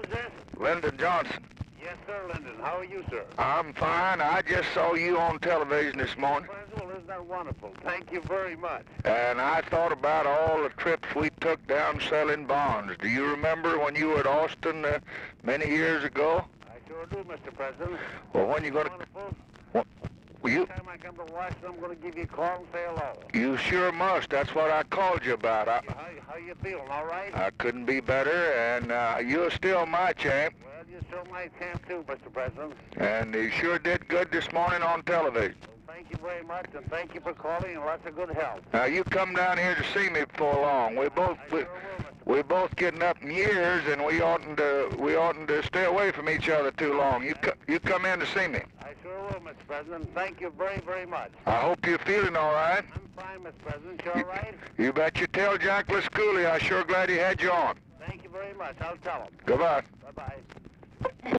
Who's this? Lyndon Johnson. Yes, sir, Lyndon. How are you, sir? I'm fine. I just saw you on television this morning, Well, isn't that wonderful? Thank you very much. and I thought about all the trips we took down selling bonds. Do you remember when you were at Austin many years ago? I sure do, Mr. President. Well, when you going to... Wonderful. You, Next time I come to Washington, I'm going to give you a call and say hello. you sure must. That's what I called you about. How you feeling, all right? I couldn't be better, and you're still my champ, Well, you're still my champ, too, Mr. President. and you sure did good this morning on television. Well, thank you very much, and thank you for calling, and lots of good health. Now, you come down here to see me before long. I sure will, Mr. We're both getting up in years, and we oughtn't to stay away from each other too long. You come in to see me. I sure will, Mr. President. Thank you very, very much. I hope you're feeling all right. I'm fine, Mr. President. You all right? You bet you tell Jack Lescoulie I'm sure glad he had you on. Thank you very much. I'll tell him. Goodbye. Bye-bye.